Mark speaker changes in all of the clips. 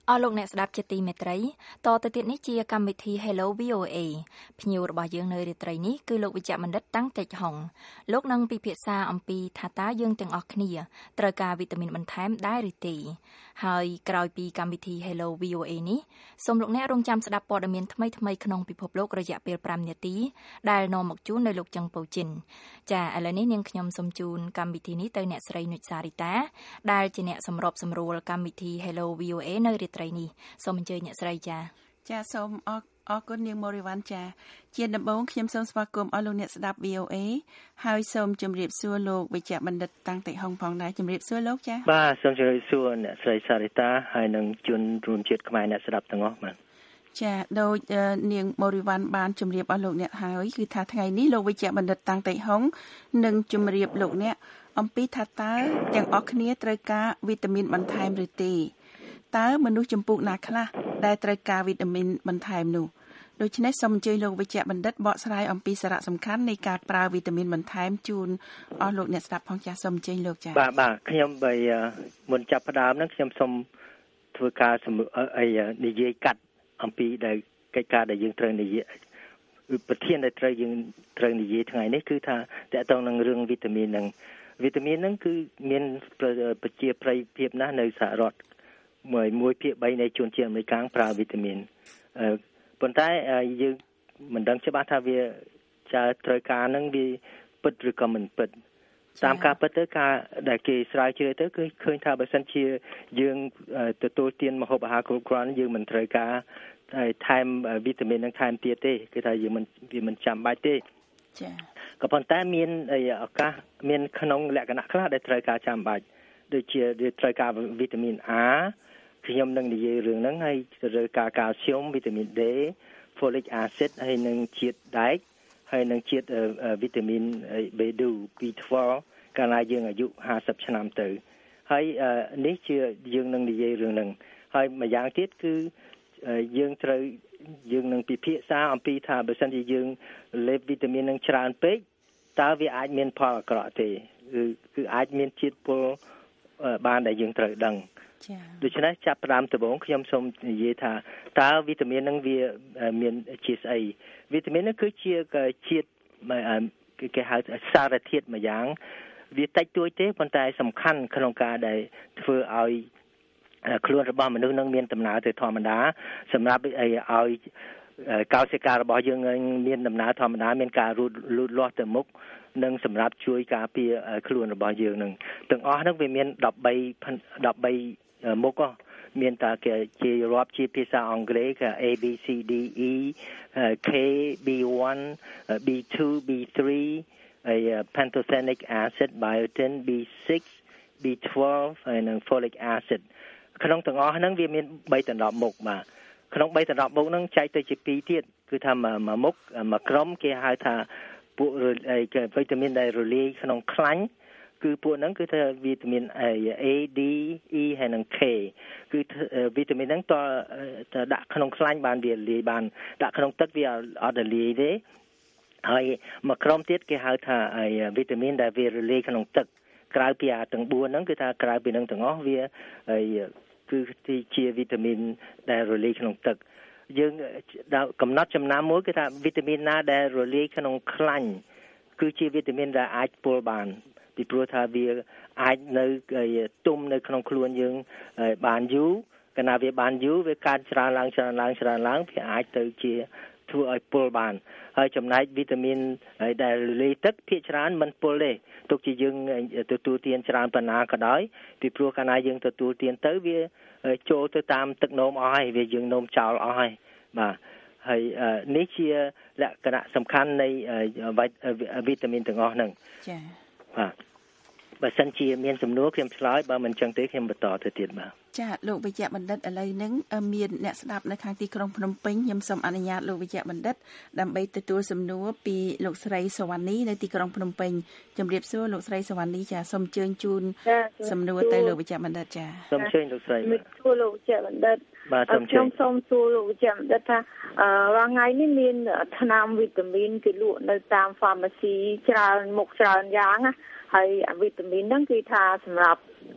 Speaker 1: លោកអ្នកស្ដាប់ជាទីមេត្រីតទៅទៀតនេះជាកម្មវិធី Hello VOA ភ្ញៀវរបស់យើងនៅរាត្រីនេះគឺលោកវិជ្ជបណ្ឌិតតាំងតិចហុងលោកនឹងពិភាក្សាអំពីថាតើយើងទាំងអស់គ្នាត្រូវការវីតាមីនបន្ថែមដែរឬទេហើយក្រោយពីកម្មវិធី Hello VOA នេះសូមលោកអ្នករងចាំស្ដាប់ព័ត៌មានថ្មីៗក្នុងពិភពលោករយៈពេល5នាទីដែលនាំមកជូននៅលោកចឹងពៅជិនចាឥឡូវនេះនាងខ្ញុំសូមជូនកម្មវិធីនេះទៅអ្នកស្រីនុចសារីតាដែលជាអ្នកសម្របសម្រួលកម្មវិធី Hello VOA នៅរាត្រីនេះសូមអញ្ជើញអ្នកស្រីចា
Speaker 2: សូមអរគុណនាងមូរីវ៉ាន់ចាជាដំបូងខ្ញុំសូមស្វាគមន៍អស់លោកអ្នកស្ដាប់ VOA ហើយសូមជម្រាបសួរលោកវិជ្ជបណ្ឌិតតាំងតិហុងផងដែរជម្រាបសួរលោកចា
Speaker 3: បាទសូមជម្រាបសួរអ្នកស្រីសារីតាហើយនិងជនរួមជាតិខ្មែរអ្នកស្ដាប់ទាំងអស់បាទ
Speaker 2: ចាដោយនាងមូរីវ៉ាន់បានជម្រាបអស់លោកអ្នកហើយគឺថាថ្ងៃនេះលោកវិជ្ជបណ្ឌិតតាំងតិហុងនឹងជម្រាបលោកអ្នកអំពីថាតើទាំងអស់គ្នាត្រូវការវីតាមីនបន្ថែមឬទេតើមនុស្សចម្ពោះណាខ្លះដែលត្រូវការវីតាមីនបន្ថែមនោះដូច្នេះសូមអញ្ជើញលោកវិជ្ជបណ្ឌិតបកស្រាយអំពីសារៈសំខាន់នៃការប្រើវីតាមីនបន្ថែមជូនអស់លោកអ្នកស្ដាប់ផងចាសសូមអញ្ជើញលោកចា៎
Speaker 3: បាទខ្ញុំបីមុនចាប់ផ្ដើមហ្នឹងខ្ញុំសូមធ្វើការនិយាយកាត់អំពីដែលកិច្ចការដែលយើងត្រូវនិយាយប្រធានដែលយើងត្រូវនិយាយថ្ងៃនេះគឺថាតើតើនឹងរឿងវីតាមីនហ្នឹងគឺមានប្រជាប្រិយភាពណាស់នៅសហរដ្ឋ1/3នៃជនជាតិអាមេរិកប្រើវីតាមីនប៉ុន្តែយើងមិនដឹងច្បាស់ថាវាត្រូវការនឹងវាពិតឬក៏មិនពិតតាមការពិតទៅការដែលគេស្រាវជ្រាវទៅគឺឃើញថាបើសិនជាយើងទទួលទានម្ហូបអាហារគ្រប់គ្រាន់យើងមិនត្រូវការថែមវីតាមីននឹងថែមទៀតទេគឺថាវាមិនចាំបាច់ទេ
Speaker 2: ចា៎
Speaker 3: ក៏ប៉ុន្តែមានឱកាសមានក្នុងលក្ខណៈខ្លះដែលត្រូវការចាំបាច់ដូចជាត្រូវការវីតាមីន A ខ្ញុំនឹងនិយាយរឿងហ្នឹងហើយត្រូវការកាល់ស្យូមវីតាមីន D folic acid ហើយនឹងជាតិដែកហើយនឹងជាតិវីតាមីន B12 កាលណាយើងអាយុ50ឆ្នាំទៅហើយនេះជាយើងនឹងនិយាយរឿងហ្នឹងហើយម្យ៉ាងទៀតគឺយើងនឹងពិភាក្សាអំពីថាបើសិនជាយើងលេបវីតាមីននឹងច្រើនពេកតើវាអាចមានផលអាក្រក់ទេគឺអាចមានជាតិពុលបានដែលយើងត្រូវដឹងដូច្នេះចាប់ផ្ដើមដំបូងខ្ញុំសូមនិយាយថាតើវីតាមីននឹងវាមានជាស្អីវីតាមីននឹងគឺជាជាតិគេហៅសារធាតុមួយយ៉ាងវាតិចតួចទេប៉ុន្តែសំខាន់ក្នុងការដែលធ្វើឲ្យខ្លួនរបស់មនុស្សនឹងមានដំណើរទៅធម្មតាសម្រាប់ឲ្យកោសិការបស់យើងមានដំណើរធម្មតាមានការលូតលាស់ទៅមុខនិងសម្រាប់ជួយការពារខ្លួនរបស់យើងនឹងទាំងអស់ហ្នឹងវាមាន13មុខមានតាគេរាប់ជាភាសាអង់គ្លេសគឺ A B C D E K B1 B2 B3 pantothenic acid biotin B6 B12 ហើយនិង folic acid ក្នុងទាំងអស់ហ្នឹងវាមាន3-10មុខបាទក្នុង3-10មុខហ្នឹងចែកទៅជា2ទៀតគឺថាមួយមុខមួយក្រុមគេហៅថាពួកវីតាមីនដែលរលាយក្នុងខ្លាញ់គឺពួកហ្នឹងគឺថាវីតាមីន A D E ហើយនិង K គឺវីតាមីនហ្នឹងតើដាក់ក្នុងខ្លាញ់បានវាលាយបានដាក់ក្នុងទឹកវាអត់រលាយទេហើយមួយក្រុមទៀតគេហៅថាវីតាមីនដែលវារលាយក្នុងទឹកក្រៅពីទាំង4ហ្នឹងគឺថាក្រៅពីហ្នឹងទាំងអស់វាគឺជាវីតាមីនដែលរលាយក្នុងទឹកយើងកំណត់ចំណាំមួយគឺថាវីតាមីនណាដែលរលាយក្នុងខ្លាញ់គឺជាវីតាមីនដែលអាចពុលបានពីព្រោះថាវាអាចនៅទុំនៅក្នុងខ្លួនយើងបានយូរកាលណាវាបានយូរវាកើតច្រើនឡើងវាអាចទៅជាធ្វើឲ្យពុលបានហើយចំណែកវីតាមីនដែលរលាយទឹកភាគច្រើនមិនពុលទេទុកជាយើងទទួលទានច្រើនប៉ុណ្ណាក៏ដោយពីព្រោះកាលណាយើងទទួលទានទៅវាចូលទៅតាមទឹកនោមអស់ហើយវាយើងនោមចោលអស់ហើយបាទហើយនេះជាលក្ខណៈសំខាន់នៃវីតាមីនទាំងអស់ហ្នឹង
Speaker 2: ចា៎
Speaker 3: បាទបើសិនជាមានសំណួរខ្ញុំឆ្លើយបើមិនចឹងទេខ្ញុំបន្តទៅទៀតបាទ
Speaker 2: ចាលោកវិជ្ជបណ្ឌិតឥឡូវហ្នឹងមានអ្នកស្ដាប់នៅខាងទីក្រុងភ្នំពេញខ្ញុំសូមអនុញ្ញាតលោកវិជ្ជបណ្ឌិតដើម្បីទទួលសំណួរពីលោកស្រីសវណ្ណីនៅទីក្រុងភ្នំពេញជម្រាបសួរលោកស្រីសវណ្ណីចាសូមអញ្ជើញជូនសំណួរទៅលោកវិជ្ជបណ្ឌិតចា
Speaker 3: សូមអញ្ជើញលោកស្រី
Speaker 4: សួរលោកវិជ្ជបណ្ឌិត
Speaker 3: បាទ
Speaker 4: ខ្ញុំសូមសួរលោកវិជ្ជបណ្ឌិតថារាល់ថ្ងៃនេះមានថ្នាំវីតាមីនគេលក់នៅតាម pharmacy ច្រើនមុខច្រើនយ៉ាងណាហើយវីតាមីនហ្នឹងគឺថាសម្រាប់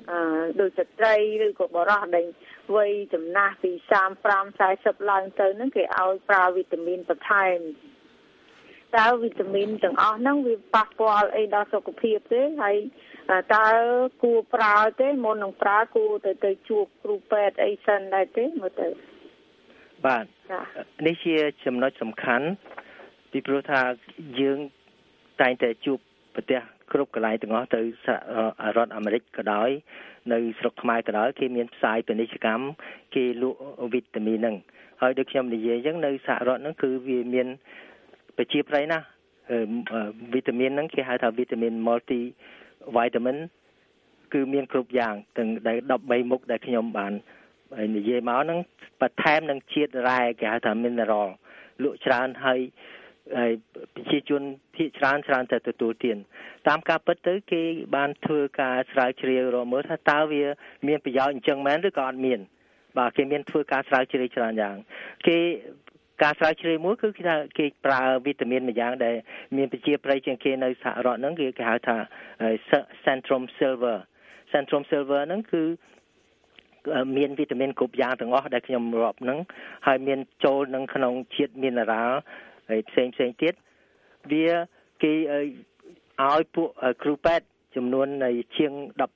Speaker 4: ដូចស្ត្រីឬក៏បរិសុទ្ធដែលវ័យចំណាស់ពី35-40ឡើងទៅហ្នឹងគេឲ្យប្រើវីតាមីនបន្ថែមតើវីតាមីនទាំងអស់ហ្នឹងវាប៉ះពាល់អីដល់សុខភាពទេហើយតើគួរប្រើទេមុននឹងប្រើគួរទៅជួបគ្រូពេទ្យអីសិនដែរទេមើលទៅ
Speaker 3: បាទនេះជាចំណុចសំខាន់ពីព្រោះថាយើងតែងតែជួបប្រទេសគ្រប់កន្លែងទាំងអស់ទៅរដ្ឋអាមេរិកក៏ដោយនៅស្រុកខ្មែរក៏ដោយគេមានផ្សាយពាណិជ្ជកម្មគេលក់វីតាមីនហ្នឹងហើយដូចខ្ញុំនិយាយអញ្ចឹងនៅសហរដ្ឋហ្នឹងគឺវាមានប្រជាប្រិយណាស់វីតាមីនហ្នឹងគេហៅថាវីតាមីន multi vitamin គឺមានគ្រប់យ៉ាងទាំង13មុខដែលខ្ញុំបាននិយាយមកហ្នឹងបន្ថែមនឹងជាតិរ៉ែគេហៅថា mineral លក់ច្រើនហើយប្រជាជនភាគច្រើនតែទទួលទានតាមការពិតទៅគេបានធ្វើការស្រាវជ្រាវរកមើលថាតើវាមានប្រយោជន៍អញ្ចឹងមែនឬក៏អត់មានបាទគេមានធ្វើការស្រាវជ្រាវច្រើនយ៉ាងការស្រាវជ្រាវមួយគឺថាគេប្រើវីតាមីនមួយយ៉ាងដែលមានប្រជាប្រិយជាងគេនៅសហរដ្ឋហ្នឹងគេហៅថា Centrum Silver ហ្នឹងគឺមានវីតាមីនគ្រប់យ៉ាងទាំងអស់ដែលខ្ញុំរាប់ហ្នឹងហើយមានចូលនៅក្នុងជាតិមីណារ៉ាល់ហើយផ្សេងទៀតវាគេឲ្យពួកគ្រូពេទ្យចំនួនជាង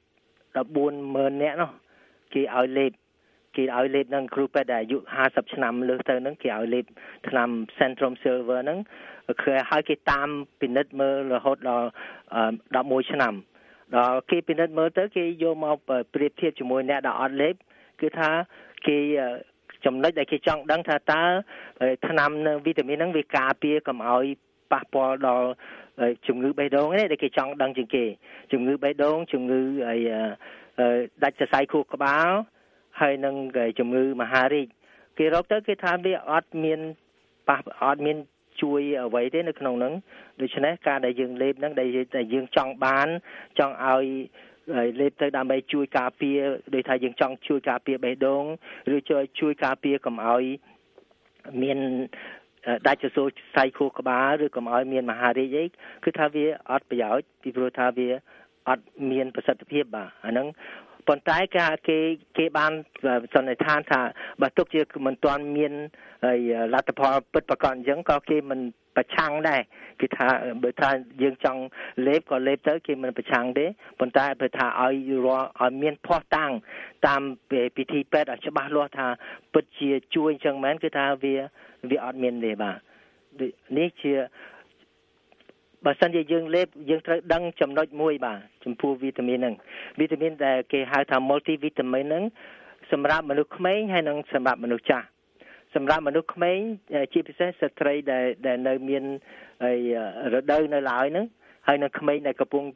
Speaker 3: 14,000នាក់នោះគេឲ្យលេបនឹងគ្រូពេទ្យដែលអាយុ50ឆ្នាំលើសទៅហ្នឹងគេឲ្យលេបថ្នាំ Centrum Silver ហ្នឹងគឺឲ្យគេតាមពិនិត្យមើលរហូតដល់11ឆ្នាំដល់គេពិនិត្យមើលទៅគេយកមកប្រៀបធៀបជាមួយអ្នកដែលអត់លេបគឺថាគេចំណុចដែលគេចង់ដឹងថាតើថ្នាំវីតាមីនហ្នឹងវាការពារកុំឲ្យប៉ះពាល់ដល់ជំងឺបេះដូងនេះដែលគេចង់ដឹងជាងគេជំងឺបេះដូងជំងឺដាច់សរសៃខួរក្បាលហើយនឹងជំងឺមហារីកគេរកទៅគេថាវាអត់មានជួយអ្វីទេនៅក្នុងហ្នឹងដូច្នេះការដែលយើងលេបហ្នឹងដែលយើងចង់ឲ្យលេបទៅដើម្បីជួយការពារដោយថាយើងចង់ជួយការពារបេះដូងឬជួយការពារកុំឲ្យមានដាច់សរសៃខួរក្បាលឬកុំឲ្យមានមហារីកអីគឺថាវាអត់ប្រយោជន៍ពីព្រោះថាវាអត់មានប្រសិទ្ធភាពបាទអាហ្នឹងប៉ុន្តែគេបានសន្និដ្ឋានថាបើទុកជាមិនទាន់មានលទ្ធផលពិតប្រាកដអញ្ចឹងក៏គេមិនប្រឆាំងដែរគេថាបើថាយើងចង់លេបក៏លេបទៅគេមិនប្រឆាំងទេប៉ុន្តែបើថាឲ្យមានភស្តុតាងតាមពិធីពេទ្យឲ្យច្បាស់លាស់ថាពិតជាជួយអញ្ចឹងមែនគឺថាវាអត់មានទេបាទនេះជាបើសិនជាយើងលេបយើងត្រូវដឹងចំណុចមួយបាទចំពោះវីតាមីនហ្នឹងវីតាមីនដែលគេហៅថា multi vitamin ហ្នឹងសម្រាប់មនុស្សក្មេងហើយនិងសម្រាប់មនុស្សចាស់សម្រាប់មនុស្សក្មេងជាពិសេសស្ត្រីដែលនៅមានរដូវនៅឡើយហ្នឹងហើយនៅក្មេងដែលកំពុង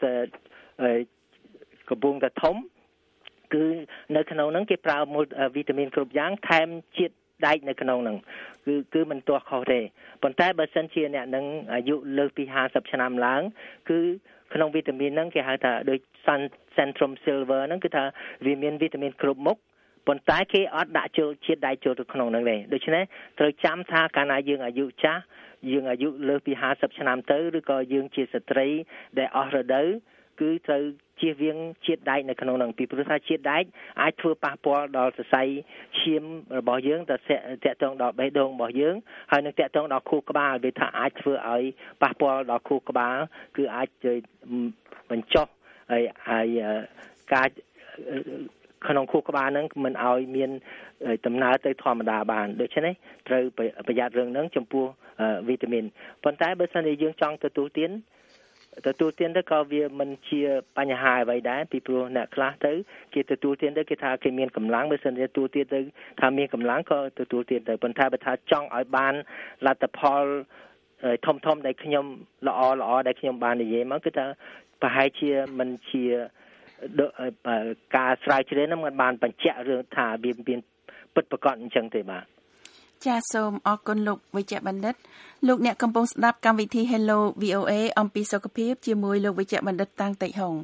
Speaker 3: តែធំគឺនៅក្នុងហ្នឹងគេប្រើវីតាមីនគ្រប់យ៉ាងថែមជាតិដែកនៅក្នុងហ្នឹងគឺមិនទាស់ខុសទេប៉ុន្តែបើសិនជាអ្នកនឹងអាយុលើសពី50ឆ្នាំឡើងគឺក្នុងវីតាមីនហ្នឹងគេហៅថាដូច Centrum Silver ហ្នឹងគឺថាវាមានវីតាមីនគ្រប់មុខប៉ុន្តែគេអត់ដាក់ចូលជាតិដែកចូលទៅក្នុងហ្នឹងទេដូច្នេះត្រូវចាំថាកាលណាយើងអាយុចាស់យើងអាយុលើសពី50ឆ្នាំទៅឬក៏យើងជាស្ត្រីដែលអស់រដូវគឺត្រូវជៀសវាងជាតិដែកនៅក្នុងហ្នឹងពីព្រោះថាជាតិដែកអាចធ្វើប៉ះពាល់ដល់សរសៃឈាមរបស់យើងទៅតាក់ទងដល់បេះដូងរបស់យើងហើយនឹងតាក់ទងដល់ខួរក្បាលវាថាអាចធ្វើឲ្យប៉ះពាល់ដល់ខួរក្បាលគឺអាចបញ្ចុះហើយការក្នុងខួរក្បាលហ្នឹងមិនឲ្យមានដំណើរទៅធម្មតាបានដូច្នេះត្រូវប្រយ័ត្នរឿងហ្នឹងចំពោះវីតាមីនប៉ុន្តែបើសិនជាយើងចង់ទទួលទានទៅក៏វាមិនជាបញ្ហាអ្វីដែរពីព្រោះអ្នកខ្លះទៅគេទទួលទានទៅគេថាគេមានកម្លាំងបើសិនជាទទួលទានទៅថាមានកម្លាំងក៏ទទួលទានទៅប៉ុន្តែបើថាចង់ឲ្យបានលទ្ធផលធំដែលខ្ញុំល្អដែលខ្ញុំបាននិយាយមកគឺថាប្រហែលជាមិនជាការស្រាវជ្រាវហ្នឹងមិនបានបញ្ជាក់រឿងថាវាមានពិតប្រាកដអញ្ចឹងទេបាទ
Speaker 2: ចាសសូមអរគុណលោកវិជ្ជបណ្ឌិតលោកអ្នកកំពុងស្ដាប់កម្មវិធី Hello VOA អំពីសុខភាពជាមួយលោកវិជ្ជបណ្ឌិតតាំងតិចហុង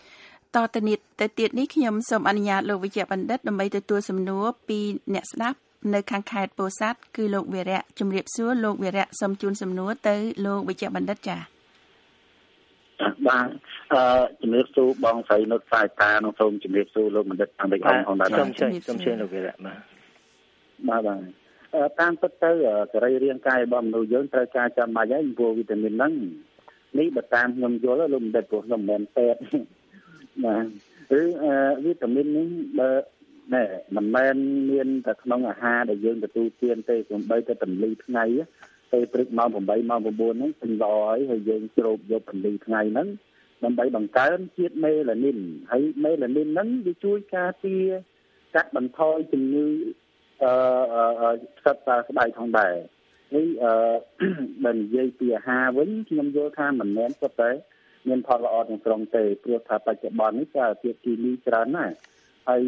Speaker 2: តទៅទៀតនេះខ្ញុំសូមអនុញ្ញាតលោកវិជ្ជបណ្ឌិតដើម្បីទទួលសំណួរពីអ្នកស្ដាប់នៅខាងខេត្តពោធិ៍សាត់គឺលោកវីរៈជំរាបសួរលោកវីរៈសូមជូនសំណួរទៅលោកវិជ្ជបណ្ឌិតចា៎
Speaker 5: បាទជំរាបសួរបងស្រីនុតសាយតានិងសូមជំរាបសួរលោកបណ្ឌិតអង្គផងដែរ
Speaker 3: សូមជឿលោកវីរៈ
Speaker 5: បាទតាមពិតទៅសរីរាង្គកាយរបស់មនុស្សយើងត្រូវការចាំបាច់ហើយព្រោះវីតាមីនហ្នឹងនេះបើតាមខ្ញុំយល់លោកបណ្ឌិតព្រោះខ្ញុំមិនមែនពេទ្យបាទឬវីតាមីននេះបើមិនមែនមានតែក្នុងអាហារដែលយើងទទួលទានទេសូម្បីតែពន្លឺថ្ងៃពេលព្រឹកម៉ោង8ម៉ោង9ហ្នឹងពេញល្អហើយយើងជ្រោបយកពន្លឺថ្ងៃហ្នឹងដើម្បីបង្កើនជាតិមេឡានីនហើយមេឡានីនហ្នឹងវាជួយការពារកាត់បន្ថយជំងឺផ្សិតតាស្បែកផងដែរហើយបើនិយាយពីអាហារវិញខ្ញុំយល់ថាមិនមែនសុទ្ធតែមានផលល្អទាំងស្រុងទេព្រោះថាបច្ចុប្បន្ននេះសារធាតុគីមីច្រើនណាស់ហើយ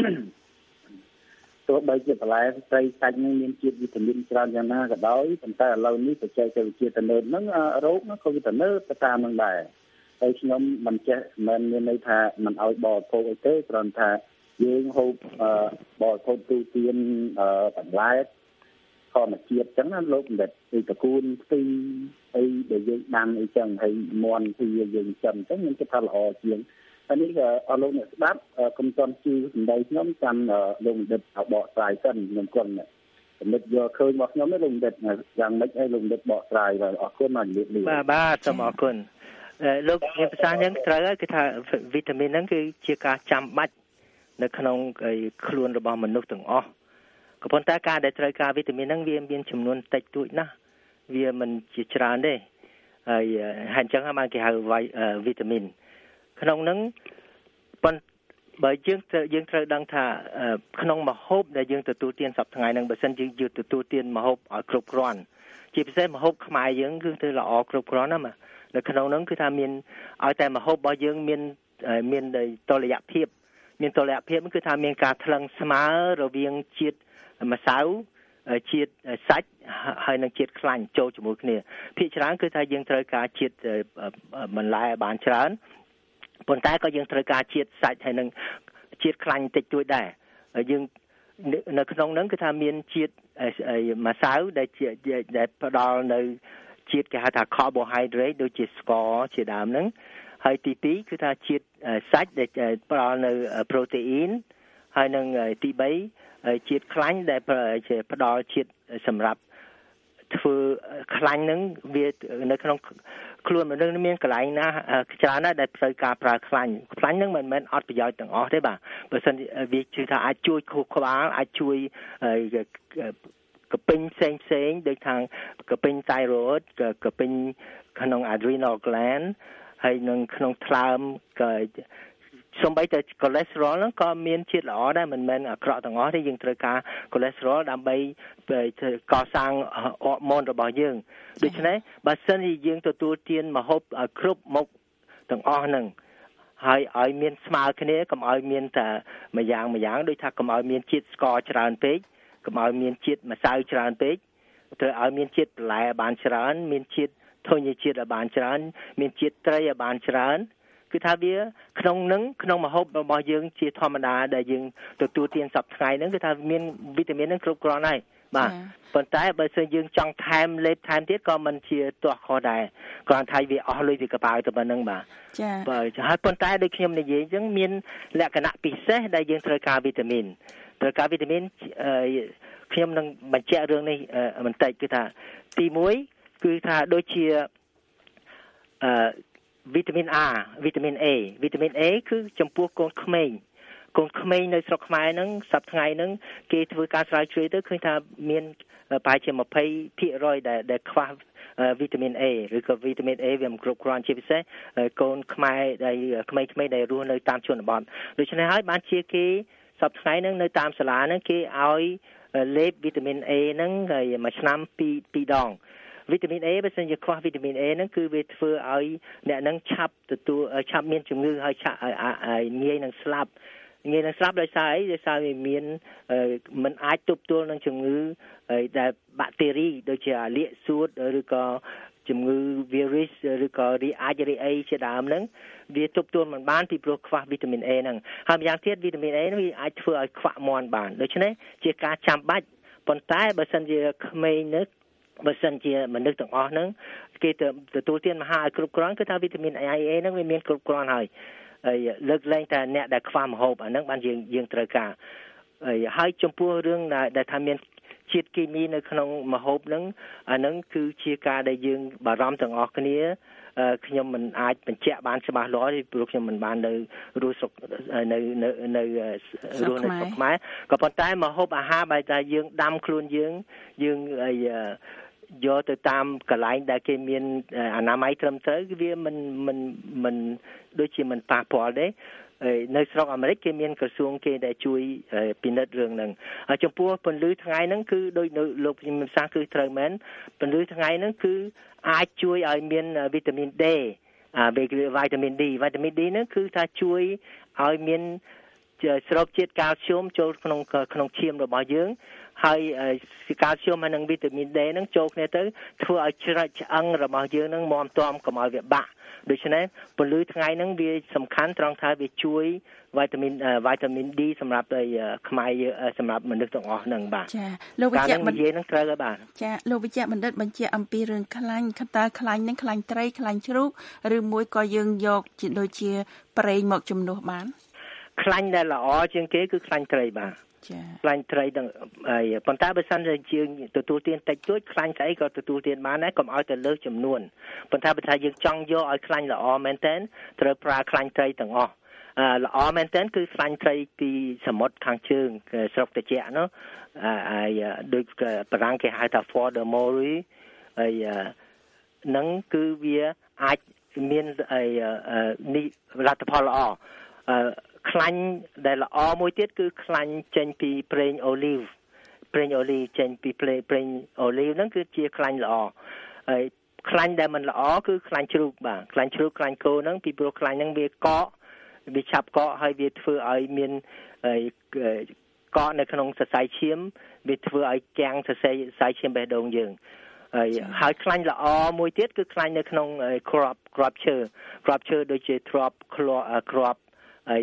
Speaker 5: ទោះបីជាបន្លែត្រីសាច់នឹងមានជាតិវីតាមីនច្រើនយ៉ាងណាក៏ដោយប៉ុន្តែឥឡូវនេះបច្ចេកវិទ្យាទំនើបហ្នឹងរោគហ្នឹងក៏វាទំនើបទៅតាមហ្នឹងដែរហើយខ្ញុំមិនចេះមិនមានន័យថាមិនឲ្យបរិភោគអីទេគ្រាន់តែយើងហូបបរិភោគទូទានបន្លែធម្មជាតិអញ្ចឹងណាលោកបណ្ឌិតពីតកូនខ្ទិះអីដែលយើងដាំអីចឹងហើយមន់ទីយើងចិញ្ចឹមអញ្ចឹងខ្ញុំគិតថាល្អជាងហើយនេះក៏អស់លោកអ្នកស្ដាប់កុំតន់ជឿសម្ដីខ្ញុំតាមលោកបណ្ឌិតបកស្រាយសិនខ្ញុំគាត់ចំណិតយកឃើញរបស់ខ្ញុំនេះលោកបណ្ឌិតយ៉ាងម៉េចឲ្យលោកបណ្ឌិតបកស្រាយបាទអរគុណមកនិយាយនេះ
Speaker 3: បាទសូមអរគុណលោកមានប្រសាសន៍យ៉ាងត្រូវហើយគឺថាវីតាមីនហ្នឹងគឺជាការចាំបាច់នៅក្នុងខ្លួនរបស់មនុស្សទាំងអស់ក៏ប៉ុន្តែការដែលត្រូវការវីតាមីនហ្នឹងវាមានចំនួនតិចតួចណាស់វាមិនជាច្រើនទេហើយអញ្ចឹងហើយបានគេហៅវីតាមីនក្នុងហ្នឹងប៉ុន្តែបើយើងត្រូវដឹងថាក្នុងម្ហូបដែលយើងទទួលទានសប្តាហ៍ថ្ងៃហ្នឹងបើសិនជាយើងទទួលទានម្ហូបឲ្យគ្រប់គ្រាន់ជាពិសេសម្ហូបខ្មែរយើងគឺទៅល្អគ្រប់គ្រាន់ណាស់នៅក្នុងហ្នឹងគឺថាមានឲ្យតែម្ហូបរបស់យើងមានតុល្យភាពគឺថាមានការថ្លឹងស្មើរវាងជាតិម្សៅជាតិសាច់ហើយនិងជាតិខ្លាញ់ចូលជាមួយគ្នាភាគច្រើនគឺថាយើងត្រូវការជាតិបន្លែបានច្រើនប៉ុន្តែក៏យើងត្រូវការជាតិសាច់ហើយនិងជាតិខ្លាញ់តិចតួចដែរយើងនៅក្នុងហ្នឹងគឺថាមានជាតិម្សៅដែលផ្ដល់នៅជាតិគេហៅថា carbohydrate ដូចជាស្ករជាដើមហ្នឹងហើយទី2គឺថាជាតិសាច់ដែលផ្ដល់នៅ protein ហើយនិងទី3ជាតិខ្លាញ់ដែលផ្ដល់ជាតិសម្រាប់ធ្វើខ្លាញ់ហ្នឹងវានៅក្នុងខ្លួនមនុស្សមានកន្លែងណាច្រើនណាស់ដែលត្រូវការប្រើខ្លាញ់ហ្នឹងមិនមែនអត់ប្រយោជន៍ទាំងអស់ទេបាទបើសិនវាជឿថាអាចជួយខួរក្បាលអាចជួយកពេញផ្សេងដូចខាងកពេញ thyroid កពេញក្នុង adrenal gland ហើយនឹងក្នុងថ្លើមក៏សូម្បីតែ cholesterol ហ្នឹងក៏មានជាតិល្អដែរមិនមែនអាក្រក់ទាំងអស់ទេយើងត្រូវការ cholesterol ដើម្បីកសាងហូម៉ូនរបស់យើងដូច្នេះបើសិនជាយើងទទួលទានម្ហូបឲ្យគ្រប់មុខទាំងអស់ហ្នឹងហើយឲ្យមានស្មើគ្នាកុំឲ្យមានតែម្យ៉ាងដូចថាកុំឲ្យមានជាតិស្ករច្រើនពេកកុំឲ្យមានជាតិម្សៅច្រើនពេកត្រូវឲ្យមានជាតិបន្លែបានច្រើនមានជាតិធញ្ញជាតិបានច្រើនមានជាតិត្រីបានច្រើនគឺថាវាក្នុងម្ហូបរបស់យើងជាធម្មតាដែលយើងទទួលទានសប្តាហ៍ថ្ងៃហ្នឹងគឺថាមានវីតាមីនហ្នឹងគ្រប់គ្រាន់ហើយបាទប៉ុន្តែបើសិនយើងចង់ថែមលេបថែមទៀតក៏មិនជាទាស់ខុសដែរគ្រាន់តែវាអស់លុយពីកប៉ាល់ទៅប៉ុណ្្នឹងបាទ
Speaker 2: ចា៎
Speaker 3: បាទហើយប៉ុន្តែដូចខ្ញុំនិយាយអញ្ចឹងមានលក្ខណៈពិសេសដែលយើងត្រូវការវីតាមីនខ្ញុំនឹងបញ្ជាក់រឿងនេះបន្តិចគឺថាទី1គឺថាដូចជាវីតាមីន A វីតាមីន A គឺចំពោះកូនក្មេងនៅស្រុកខ្មែរហ្នឹងសប្តាហ៍ថ្ងៃហ្នឹងគេធ្វើការស្រាវជ្រាវទៅឃើញថាមានប្រហែលជា 20% ដែលខ្វះវីតាមីន A ឬក៏វីតាមីន A វាមិនគ្រប់គ្រាន់ជាពិសេសកូនខ្មែរដែលក្មេងៗដែលរស់នៅតាមជនបទដូច្នេះហើយបានជាគេសប្តាហ៍ថ្ងៃហ្នឹងនៅតាមសាលាហ្នឹងគេឲ្យលេបវីតាមីន A ហ្នឹងហើយមួយឆ្នាំ2ដងវីតាមីន A បើសិនជាខ្វះវីតាមីន A ហ្នឹងគឺវាធ្វើឲ្យអ្នកហ្នឹងឆាប់មានជំងឺហើយងាយនឹងស្លាប់ដោយសារអីដោយសារវាមានមិនអាចទប់ទល់នឹងជំងឺដែលបាក់តេរីដូចជាលាកសួតឬក៏ជំងឺ virus ឬក៏អាចរីអីជាដើមហ្នឹងវាទប់ទល់មិនបានពីព្រោះខ្វះវីតាមីន A ហ្នឹងហើយម្យ៉ាងទៀតវីតាមីន A ហ្នឹងវាអាចធ្វើឲ្យខ្វាក់មាន់បានដូច្នេះជាការចាំបាច់ប៉ុន្តែបើសិនជាក្មេងនេះបើសិនជាមនុស្សទាំងអស់ហ្នឹងគេទទួលទានអាហារឲ្យគ្រប់គ្រាន់គឺថាវីតាមីន A ហ្នឹងវាមានគ្រប់គ្រាន់ហើយលើកលែងតែអ្នកដែលខ្វះម្ហូបអាហ្នឹងបានយើងត្រូវការហើយចំពោះរឿងដែលថាមានជាតិគីមីនៅក្នុងម្ហូបហ្នឹងអាហ្នឹងគឺជាការដែលយើងបារម្ភទាំងអស់គ្នាខ្ញុំមិនអាចបញ្ជាក់បានច្បាស់លាស់ទេព្រោះខ្ញុំមិនបាននៅរស់ស្រុកនៅរស់នៅស្រុកខ្មែរក៏ប៉ុន្តែម្ហូបអាហារបែរតែយើងដាំខ្លួនយើងយកទៅតាមកន្លែងដែលគេមានអនាម័យត្រឹមត្រូវវាមិនដូចជាមិនប៉ះពាល់ទេនៅស្រុកអាមេរិកគេមានក្រសួងគេដែលជួយពិនិត្យរឿងហ្នឹងហើយចំពោះពន្លឺថ្ងៃហ្នឹងគឺដូចនៅលោកខ្ញុំសាសគឺត្រូវមែនពន្លឺថ្ងៃហ្នឹងគឺអាចជួយឲ្យមានវីតាមីន D វីតាមីន D ហ្នឹងគឺថាជួយឲ្យមានស្រូបជាតិកាល់ស្យូមចូលក្នុងឈាមរបស់យើងហើយកាល់ស្យូមហើយនិងវីតាមីន D ហ្នឹងចូលគ្នាទៅធ្វើឲ្យច្រចឆ្អឹងរបស់យើងហ្នឹងមាំទាំកុំឲ្យវាបាក់ដូច្នេះពន្លឺថ្ងៃហ្នឹងវាសំខាន់ត្រង់ថាវាជួយវីតាមីន D សម្រាប់ខ្មែរសម្រាប់មនុស្សទាំងអស់ហ្នឹងបាទ
Speaker 2: ចាលោកវិជ្ជបណ្ឌិត
Speaker 3: ហ្នឹងត្រូវហើយបាទ
Speaker 2: ចាលោកវិជ្ជបណ្ឌិតបញ្ជាក់អំពីរឿងខ្លាញ់តើខ្លាញ់ហ្នឹងខ្លាញ់ត្រីខ្លាញ់ជ្រូកឬមួយក៏យើងយកជាដូចជាប្រេងមកជំនួសបាន
Speaker 3: ខ្លាញ់ដែលល្អជាងគេគឺខ្លាញ់ត្រីបាទ
Speaker 2: ចា
Speaker 3: ខ្លាញ់ត្រីទាំងប៉ុន្តែបើសិនជាយើងទទួលទានតិចតួចខ្លាញ់ស្អីក៏ទទួលទានបានដែរកុំឲ្យទៅលើសចំនួនប៉ុន្តែបើថាយើងចង់យកឲ្យខ្លាញ់ល្អមែនទែនត្រូវប្រើខ្លាញ់ត្រីទាំងអស់ល្អមែនទែនគឺខ្លាញ់ត្រីពីសមុទ្រខាងជើងស្រុកត្រជាក់នោះដូចបារាំងគេហៅថា for the mori ហ្នឹងគឺវាអាចមាននេះលទ្ធផលល្អខ្លាញ់ដែលល្អមួយទៀតគឺខ្លាញ់ចេញពីប្រេងអូលីវចេញពីប្រេងអូលីវហ្នឹងគឺជាខ្លាញ់ល្អហើយខ្លាញ់ដែលមិនល្អគឺខ្លាញ់ជ្រូកបាទខ្លាញ់ជ្រូកខ្លាញ់គោហ្នឹងពីព្រោះខ្លាញ់ហ្នឹងវាកកវាឆាប់កកហើយវាធ្វើឲ្យមានកកនៅក្នុងសរសៃឈាមវាធ្វើឲ្យគាំងសរសៃឈាមបេះដូងយើងហើយខ្លាញ់ល្អមួយទៀតគឺខ្លាញ់នៅក្នុងគ្រាប់ឈើដូចជាគ្រាប់ហើយ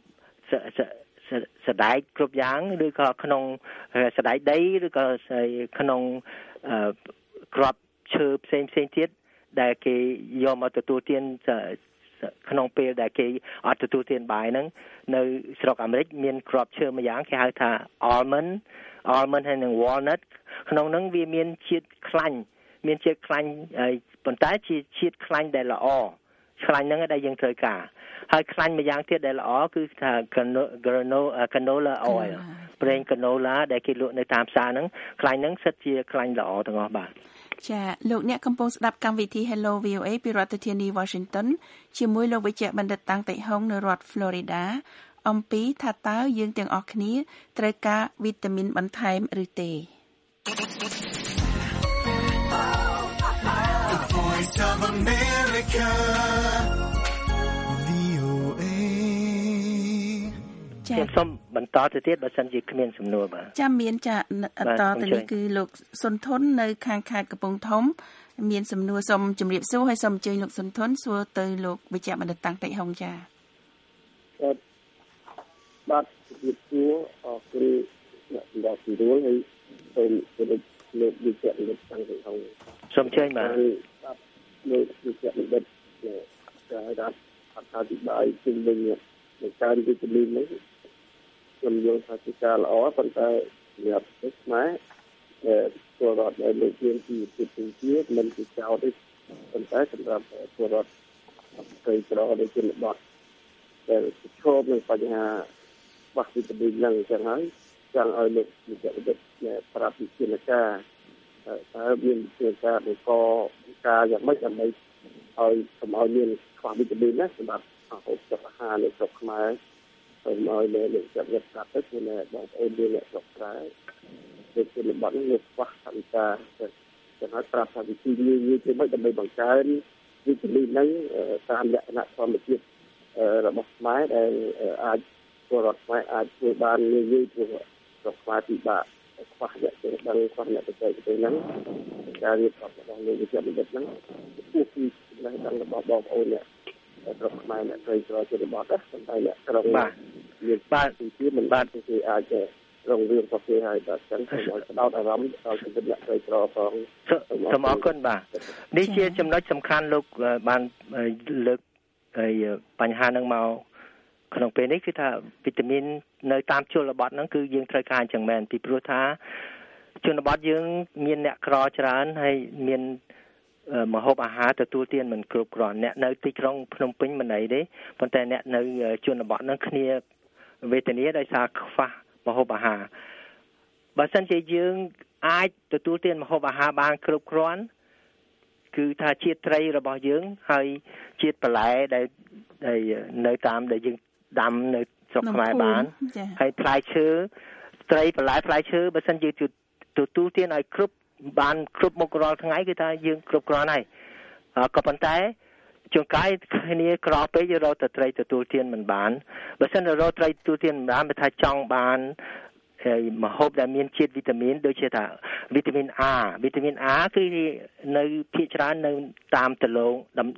Speaker 3: សដែកគ្រប់យ៉ាងឬក៏ក្នុងសដែកដីឬក៏ក្នុងគ្រាប់ឈើផ្សេងទៀតដែលគេយកមកទទួលទានក្នុងពេលដែលគេអត់ទទួលទានបាយហ្នឹងនៅស្រុកអាមេរិកមានគ្រាប់ឈើមួយយ៉ាងគេហៅថា almond ហើយនិង walnut ក្នុងហ្នឹងវាមានជាតិខ្លាញ់ហើយប៉ុន្តែជាជាតិខ្លាញ់ដែលល្អខ្លាញ់ហ្នឹងដែលយើងត្រូវការហើយខ្លាញ់មួយយ៉ាងទៀតដែលល្អគឺថា canola oil ប្រេង canola ដែលគេលក់នៅតាមផ្សារហ្នឹងខ្លាញ់ហ្នឹងសិតជាខ្លាញ់ល្អទាំងអស់បាទ
Speaker 2: ចាលោកអ្នកកំពុងស្ដាប់កម្មវិធី Hello VOA ពីរដ្ឋធានី Washington ជាមួយលោកវិជ្ជបណ្ឌិតតាំងតិហុងនៅរដ្ឋ Florida អំពីថាតើយើងទាំងអស់គ្នាត្រូវការវីតាមីនបន្ថែមឬទេ
Speaker 3: ខ្ញុំសូមបន្តទៅទៀតបើសិនជាគ្មានសំណួរបាទ
Speaker 2: ចាមានចាបន្តទៅនេះគឺលោកសុនធននៅខាងខេត្តកំពង់ធំមានសំណួរសូមជម្រាបសួរហើយសូមអញ្ជើញលោកសុនធនសួរទៅលោកវិជ្ជបណ្ឌិតតាំងតិហុងចា
Speaker 6: បាទជម្រាបសួរអរគុណអ្នកសម្រាប់ពីរួលហើយសូមជម្រាបលោកវិជ្ជបណ្ឌិតតាំងតិហុង
Speaker 3: សូមអញ្ជើញបាទ
Speaker 6: លោកវិជ្ជបណ្ឌិតដែលរាប់អត្ថាធិប្បាយជុំវិញនៃការវិទ្យាល័យនេះខ្ញុំយល់ថាជាការល្អប៉ុន្តែសម្រាប់ខ្មែរពលរដ្ឋដែលលើកឡើងពីជាតិមិនជាចោលទេប៉ុន្តែសម្រាប់ពលរដ្ឋផ្សេងក្រដូចជាបទដែលប្រឈមនឹងបញ្ហាបាក់វីតាមីនហ្នឹងអញ្ចឹងហើយចង់ឲ្យលោកវិជ្ជបណ្ឌិតប្រាប់ពីជាការតើមានជាការបង្កការយ៉ាងម៉េចដើម្បីឲ្យកុំឲ្យមានខ្វះវីតាមីនណាសម្រាប់ហូបចុកអាហារនៅស្រុកខ្មែរហើយឲ្យលោកចាប់យកប្រាប់ទៅគឺបងប្អូនយើងអ្នកស្រុកខ្មែរដូចជាបទនេះលោកខ្វះថវិកាចឹងហើយប្រាប់ថាវិធីនេះគឺមិនដើម្បីបង្កើនវីតាមីនហ្នឹងតាមលក្ខណៈធម្មជាតិរបស់ខ្មែរដែលអាចពលរដ្ឋខ្មែរអាចធ្វើបានងាយព្រោះស្រុកខ្មែរពិបាកខ្វះអ្នកចេះដឹងខ្វះអ្នកបច្ចេកទេសហ្នឹងការរៀបរាប់របស់លោកវិជ្ជបណ្ឌិតហ្នឹងគឺចំណេះដឹងរបស់បងប្អូនអ្នកស្រុកខ្មែរអ្នកស្រីចូលជារបស់ដែរប៉ុន្តែអ្នកក្រុង
Speaker 3: បាទ
Speaker 6: មានបាទទីមិនបាទគឺអាចររងរឿងរបស់គេហើយបាទចឹងខ្ញុំឲ្យផ្ដោតអារម្មណ៍ដល់ជីវិតអ្នកក្រីក្រផង
Speaker 3: សូមអរគុណបាទនេះជាចំណុចសំខាន់លោកបានលើកបញ្ហានឹងមកក្នុងពេលនេះគឺថាវីតាមីននៅតាមជនបទហ្នឹងគឺយើងត្រូវការអញ្ចឹងមែនពីព្រោះថាជនបទយើងមានអ្នកក្រច្រើនហើយមានម្ហូបអាហារទទួលទានមិនគ្រប់គ្រាន់អ្នកនៅទីក្រុងភ្នំពេញមិនអីទេប៉ុន្តែអ្នកនៅជនបទហ្នឹងគ្នាវេទនាដោយសារខ្វះម្ហូបអាហារបើសិនជាយើងអាចទទួលទានម្ហូបអាហារបានគ្រប់គ្រាន់គឺថាជាតិត្រីរបស់យើងហើយជាតិបន្លែដែលនៅតាមដែលយើងដាំនៅស្រុកខ្មែរបានហើយផ្លែឈើត្រីបន្លែផ្លែឈើបើសិនយើងទទួលទានឲ្យគ្រប់មុខរាល់ថ្ងៃគឺថាយើងគ្រប់គ្រាន់ហើយក៏ប៉ុន្តែជួនកាលគ្នាក្រពេករកត្រីទទួលទានមិនបានបើសិនរកត្រីទទួលទានមិនបានបើថាចង់បានម្ហូបដែលមានជាតិវីតាមីនដូចជាថាវីតាមីន A វីតាមីន A គឺនៅភាគច្រើននៅតាមដំឡូង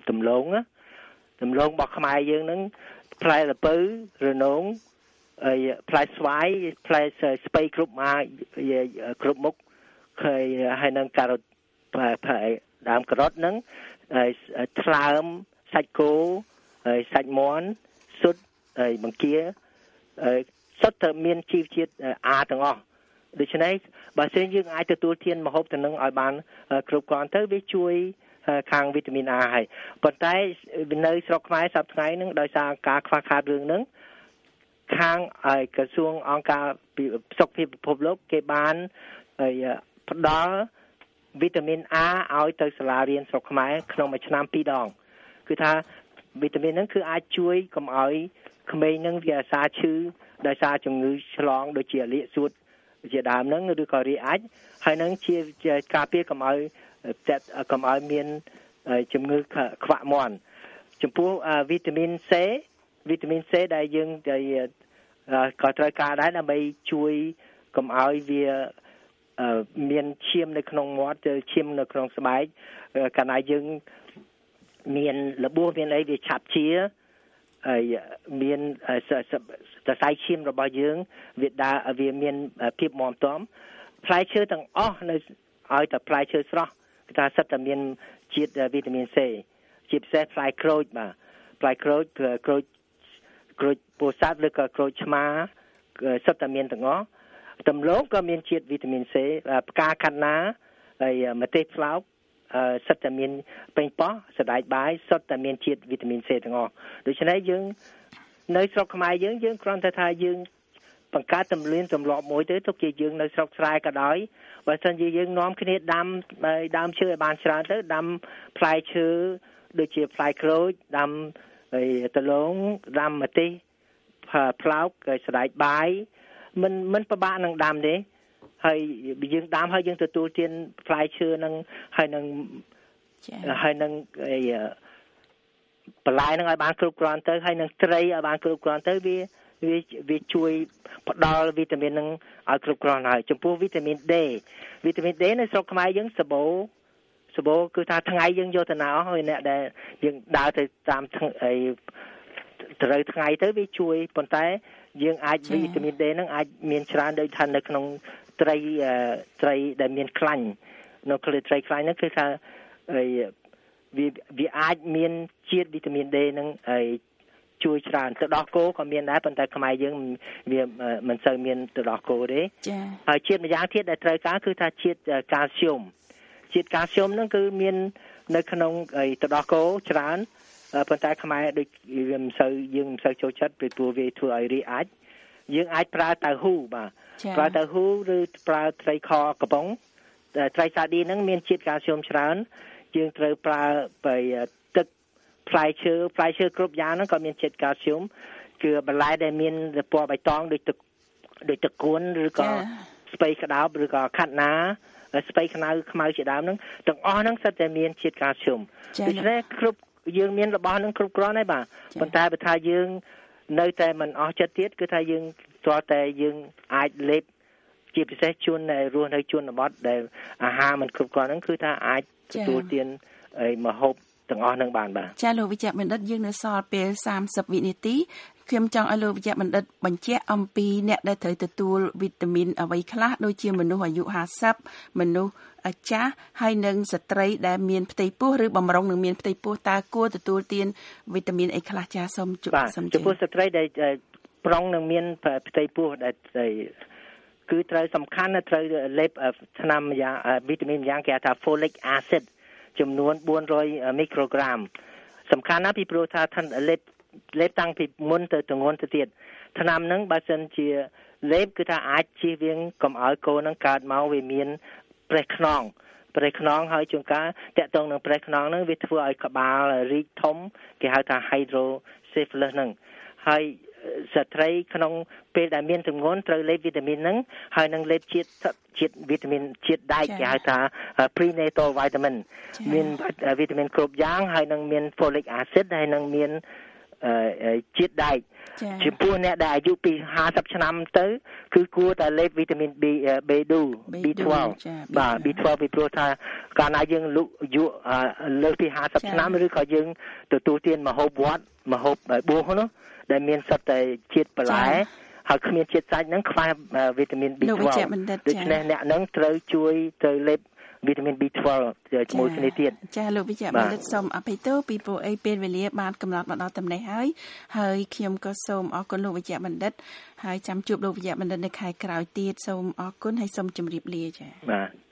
Speaker 3: របស់ខ្មែរយើងហ្នឹងផ្លែល្ពៅរនោងផ្លែស្វាយផ្លែស្ពៃគ្រប់មុខហើយនឹងការ៉ុតផ្លែដើមការ៉ុតហ្នឹងថ្លើមសាច់គោសាច់មាន់ស៊ុតបង្គាសុទ្ធតែមានជីវជាតិអាទាំងអស់ដូច្នេះបើសិនយើងអាចទទួលទានម្ហូបទៅនឹងឲ្យបានគ្រប់គ្រាន់ទៅវាជួយខាងវីតាមីន A ហើយប៉ុន្តែនៅស្រុកខ្មែរសប្តាហ៍ថ្ងៃហ្នឹងដោយសារការខ្វះខាតរឿងហ្នឹងខាងក្រសួងអង្គការសុខភាពពិភពលោកគេបានផ្ដល់វីតាមីន A ឲ្យទៅសាលារៀនស្រុកខ្មែរក្នុងមួយឆ្នាំ2ដងគឺថាវីតាមីនហ្នឹងគឺអាចជួយកុំឲ្យក្មេងហ្នឹងវាអាសាឈឺដោយសារជំងឺឆ្លងដូចជាលាកសួតជាដើមហ្នឹងឬក៏រាអាចហើយនឹងជាការពារកុំឲ្យមានជំងឺខ្វាក់មាន់ចំពោះវីតាមីន C ដែលយើងក៏ត្រូវការដែរដើម្បីជួយកុំឲ្យវាមានឈាមនៅក្នុងមាត់ឈាមនៅក្នុងស្បែកកាលណាយើងមានរបួសមានអីវាឆាប់ជាហើយមានសរសៃឈាមរបស់យើងវាមានភាពមាំទាំផ្លែឈើទាំងអស់នៅឲ្យតែផ្លែឈើស្រស់គឺថាសិតតែមានជាតិវីតាមីន C ជាពិសេសផ្លែក្រូចបាទផ្លែក្រូចពោធិ៍សាត់ឬក៏ក្រូចឆ្មាសិតតែមានទាំងអស់ដំឡូងក៏មានជាតិវីតាមីន C ផ្កាខាត់ណាហើយម្ទេសផ្លោកសិតតែមានប៉េងប៉ោះសណ្តែកបាយសិតតែមានជាតិវីតាមីន C ទាំងអស់ដូច្នេះយើងនៅស្រុកខ្មែរយើងគ្រាន់តែថាយើងបង្កើតទម្លាប់មួយទៅទុកជាយើងនៅស្រុកស្រែក៏ដោយបើមិនជាយើងនាំគ្នាដាំដើមឈើឲ្យបានច្រើនទៅដាំផ្លែឈើដូចជាផ្លែក្រូចដាំដំឡូងដាំម្ទេសផ្លោកសណ្តែកបាយមិនពិបាកនឹងដាំទេហើយយើងដាំហើយយើងទទួលទានផ្លែឈើនឹងហើយនឹងបន្លែនឹងឲ្យបានគ្រប់គ្រាន់ទៅហើយនឹងត្រីឲ្យបានគ្រប់គ្រាន់ទៅវាជួយផ្ដល់វីតាមីននឹងឲ្យគ្រប់គ្រាន់ហើយចំពោះវីតាមីន D នៅស្រុកខ្មែរយើងសបោគឺថាថ្ងៃយើងយកទៅណាអស់ហើយអ្នកដែលយើងដើរទៅតាមត្រូវថ្ងៃទៅវាជួយប៉ុន្តែយើងអាចវីតាមីន D ហ្នឹងអាចមានច្រើនដូចថានៅក្នុងត្រីដែលមានខ្លាញ់នៅត្រីខ្លាញ់ហ្នឹងគឺថាវាអាចមានជាតិវីតាមីន D ហ្នឹងជួយច្រើនទៅដោះគោក៏មានដែរប៉ុន្តែខ្មែរយើងវាមិនសូវមានទៅដោះគោទេចា៎ហើយជាតិម្យ៉ាងទៀតដែលត្រូវការគឺថាជាតិកាល់ស្យូមហ្នឹងគឺមាននៅក្នុងទៅដោះគោច្រើនប៉ុន្តែខ្មែរដូចយើងមិនសូវចូលចិត្តពីព្រោះវាធ្វើឲ្យរាអាចយើងអាចប្រើតៅហ៊ូបាទប្រើតៅហ៊ូឬប្រើត្រីខកំប៉ុងត្រីសាឌីហ្នឹងមានជាតិកាល់ស្យូមច្រើនយើងត្រូវប្រើទឹកផ្លែឈើគ្រប់យ៉ាងហ្នឹងក៏មានជាតិកាល់ស្យូមគឺបន្លែដែលមានពណ៌បៃតងដូចទឹកគួនឬក៏ស្ពៃក្តោបឬក៏ខាត់ណាស្ពៃខ្មៅជាដើមហ្នឹងទាំងអស់ហ្នឹងសិតតែមានជាតិកាល់ស្យូមដូច្នេះគ្រប់យើងមានរបស់ហ្នឹងគ្រប់គ្រាន់ហើយបាទប៉ុន្តែបើថាយើងនៅតែមិនអស់ចិត្តទៀតគឺថាយើងទាល់តែយើងអាចលេបជាពិសេសជនដែលរស់នៅជនបទដែលអាហារមិនគ្រប់គ្រាន់ហ្នឹងគឺថាអាចទទួលទានម្ហូបទាំងអស់នឹងបានបាទ
Speaker 2: ចាលោកវិជ្ជបណ្ឌិតយើងនៅសល់ពេល30វិនាទីខ្ញុំចង់ឲ្យលោកវិជ្ជបណ្ឌិតបញ្ជាក់អំពីអ្នកដែលត្រូវទទួលវីតាមីនអ្វីខ្លះដូចជាមនុស្សអាយុ50មនុស្សចាស់ហើយនិងស្ត្រីដែលមានផ្ទៃពោះឬបំរុងនឹងមានផ្ទៃពោះតើគួរទទួលទានវីតាមីនអីខ្លះចាសូម
Speaker 3: ចំពោះស្ត្រីដែលប្រុងនឹងមានផ្ទៃពោះដែលគឺត្រូវសំខាន់ណាស់ត្រូវលេបថ្នាំយ៉ាងវីតាមីនយ៉ាងគេថា folic acid ចំនួន400មីក្រូក្រាមសំខាន់ណាស់ពីព្រោះថាលេបតាំងពីមុនទៅទម្ងន់ទៅទៀតថ្នាំហ្នឹងបើសិនជាលេបគឺថាអាចជៀសវាងកុំឲ្យកូនហ្នឹងកើតមកវាមានប្រេះខ្នងហើយជួនកាលតាក់ទងនឹងប្រេះខ្នងហ្នឹងវាធ្វើឲ្យក្បាលរីកធំគេហៅថា hydrocephalus ហ្នឹងហើយស្ត្រីក្នុងពេលដែលមានទម្ងន់ត្រូវលេបវីតាមីនហ្នឹងហើយនឹងលេបជាតិវីតាមីនជាតិដែកគេហៅថា prenatal vitamin មានវីតាមីនគ្រប់យ៉ាងហើយនឹងមាន folic acid ហើយនឹងមានជាតិដែកចំពោះអ្នកដែលអាយុពី50ឆ្នាំទៅគឺគួរតែលេបវីតាមីន B12 បាទ B12 ពីព្រោះថាកាលណាយើងលើសពី50ឆ្នាំឬក៏យើងទទួលទានម្ហូបវត្តម្ហូបបួសនោះដែលមានសុទ្ធតែជាតិបន្លែហើយគ្មានជាតិសាច់ហ្នឹងខ្វះវីតាមីន B12 ដូច្នេះអ្នកហ្នឹងត្រូវលេបវីតាមីន B12 ជាមួយគ្នាទៀត
Speaker 2: ចាលោកវិជ្ជបណ្ឌិតសូមអភ័យទោសពីព្រោះពេលវេលាបានកំណត់មកដល់តំណេះហើយខ្ញុំក៏សូមអរគុណលោកវិជ្ជបណ្ឌិតហើយចាំជួបលោកវិជ្ជបណ្ឌិតនៅខែក្រោយទៀតសូមអរគុណហើយសូមជម្រាបលាចា
Speaker 3: បាទ